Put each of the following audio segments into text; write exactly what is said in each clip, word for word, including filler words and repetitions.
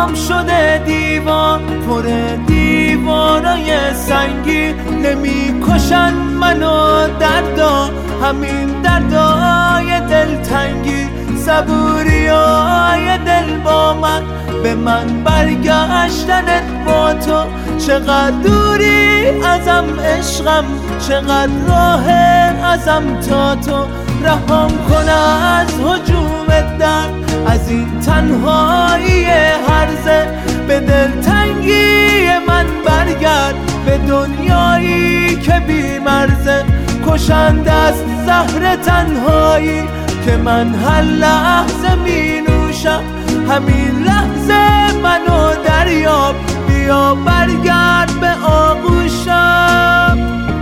دلم شده دیوار، پر دیوارای سنگی، نمی کشن منو دردا، همین دردای دلتنگی. صبوریای دل با من، به من برگشتنت با تو. چقدر دوری ازم عشقم، چقدر راه ازم تا تو. رهام کن از هجوم درد، از این تنهایی هرزه. به دلتنگی من برگرد، به دنیایی که بی مرزه. کشنده از زهر تنهایی که من هر لحظه می نوشم. همین لحظه منو دریاب، بیا برگرد به آغوشم.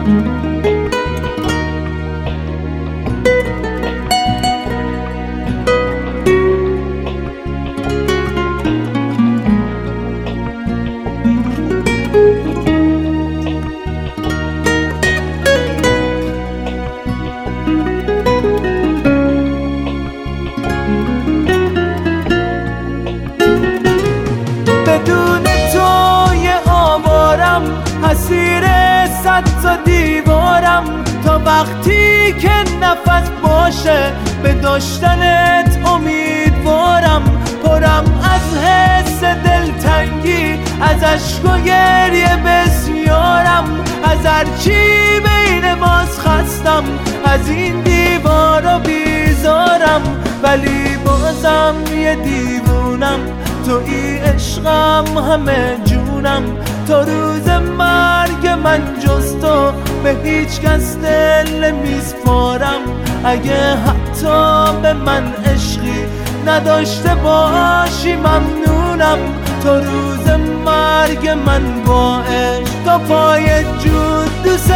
بدون توی آوارم، اسیر صد تا دیوارم. تا وقتی که نفس باشه، به داشتنت امیدوارم. پرم از حس دلتنگی، از عشق و گریه بسیارم. از هرچی بین ماست خستم، از این دیوارا بیزارم. ولی بازم یه دیوونم، توی عشقم همه جونم. تا روز مرگ من جز تو، به هیچ کس دل نمیسپارم. اگه حتی به من عشقی نداشته باشی ممنونم. تا روز مرگ من با عشق تا پای جون دوست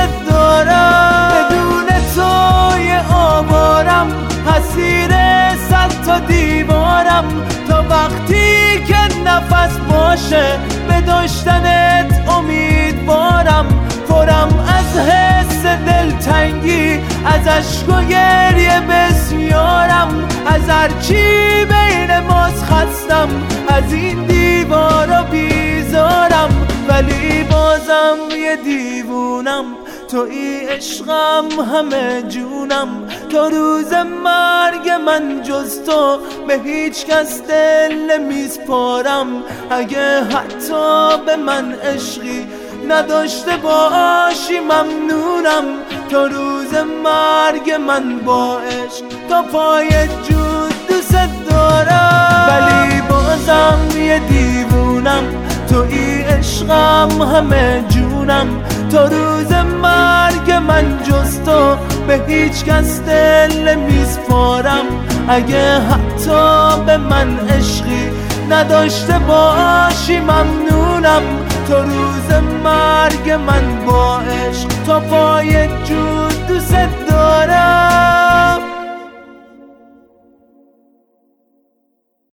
دارم. بدون توی آوارم، اسیر صد تا دیوارم. تا وقتی که نفس باشه، به داشتنت امیدوارم. پرم از حس دلتنگی، از عشق و گریه بسیارم. از هرچی بین ماست خستم، از این دیوارا بیزارم. ولی بازم یه دیوونم، توی عشقم همه جونم. تا روز مرگ من جز تو، به هیچ کس دل نمیسپارم. اگه حتی به من عشقی نداشته باشی ممنونم. تا روز مرگ من با عشق تا پای جون دوست دارم. ولی بازم یه دیوونم، توی عشقم همه جونم. تا روز مرگ من جز تو، به هیچ کس دل نمیسپارم. اگه حتی به من عشقی نداشته باشی ممنونم. تا روز مرگ من با عشق تا پای جون